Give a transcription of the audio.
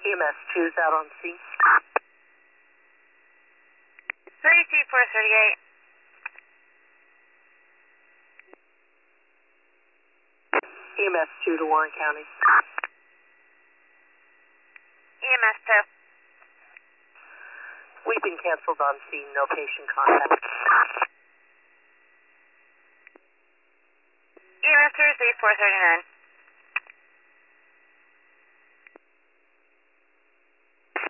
EMS 2's out on scene. 32438. EMS 2 to Warren County. EMS 2. We've been canceled on scene, no patient contact. EMS 3 439.